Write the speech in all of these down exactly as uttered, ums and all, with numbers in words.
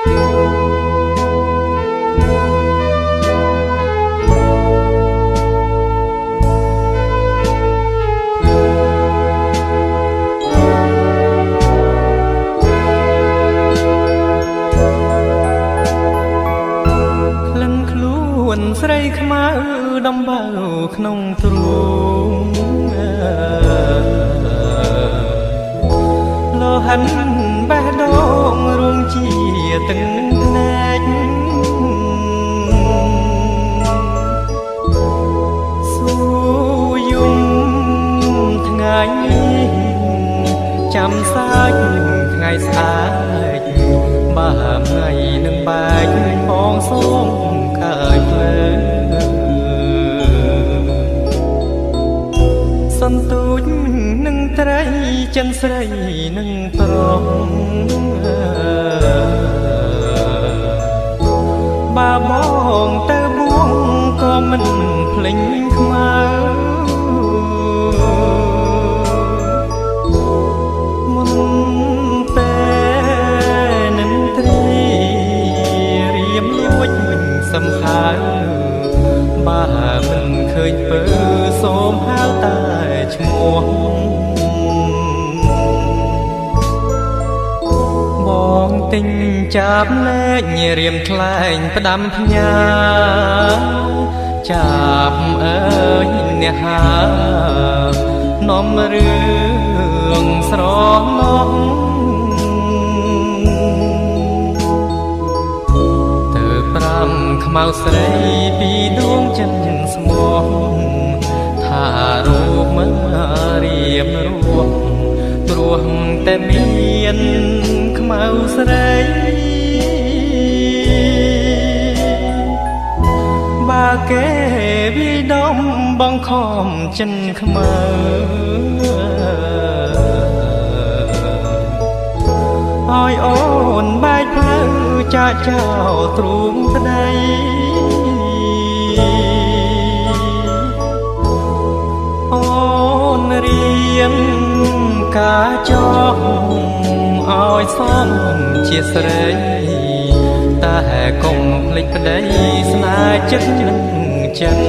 ស្រីខ្មៅដំបៅក្នុងទ្រូងលោហិនបេះដូងរួងជាទឹកភ្នែកស៊ូយំថ្ងៃចាំសាច់ថ្ងៃស្អាតបើថ្ងៃនឹងបែកបងសូមកើយភ្លើសន្ទូចនឹងត្រីចិនស្រីនឹងប្រុសបើបងទៅបួងក៏មិនភ្លេចខ្មៅមុនពេលនឹងត្រីរៀមលួចសំហៅបើមិនឃើញពើសូមហៅតែឈ្មោះបងទិញចាប់លេខរៀមថ្លែងផ្ដាំផ្ញើចាប់អើយអ្នកហានាំរឿងស្រណោះខ្មៅស្រីពីដួងចិនស្មោះថារូបមិនរៀបរួសព្រោះតែមានខ្មៅស្រីបើគេវិដំបងខំចិនខ្មៅឲ្យអូនបែកផ្លូវចាក់ចោលទ្រូងប្តីអូនរៀនការចោលឲ្យសមជាស្រីតែកុំភ្លេចប្តីស្នេហ៍ចិត្តនឹងចិត្ត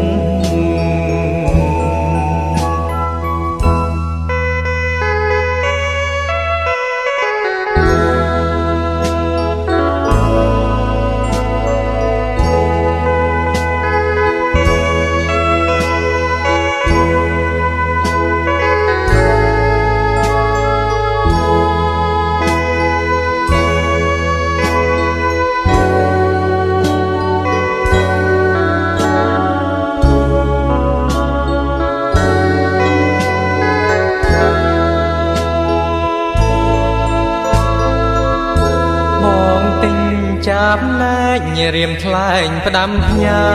ចាប់លេខរៀមថ្លែងផ្ដាំផ្ញើ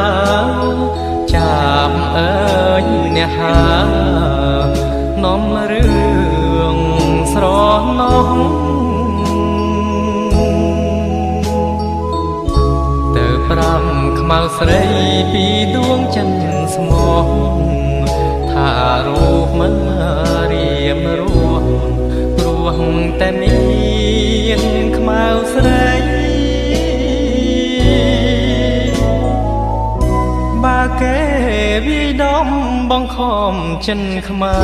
ចាប់អើយអ្នកហានាំរឿងស្រណោះទៅប្រាំខ្មៅស្រីពីដួងចិនស្មោះថារូបមិនរៀមរួសព្រោះតែមានខ្មៅស្រីបើគេវិដំបងខំចិនខ្មៅ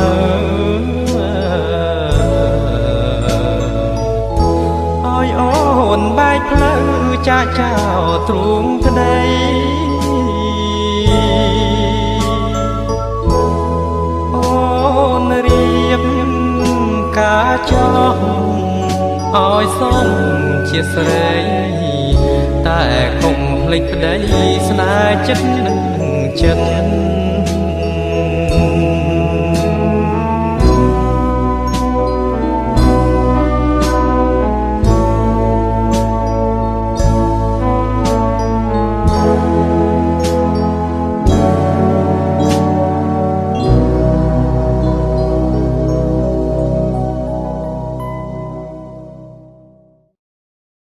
ឲ្យអូនបែកផ្លូវចាក់ចោលទ្រូងប្តីអូនរៀបការចោលឲ្យសមជាស្រីតែកុំភ្លេចប្តីស្នេហ៍ចិត្តនឹងចិត្ត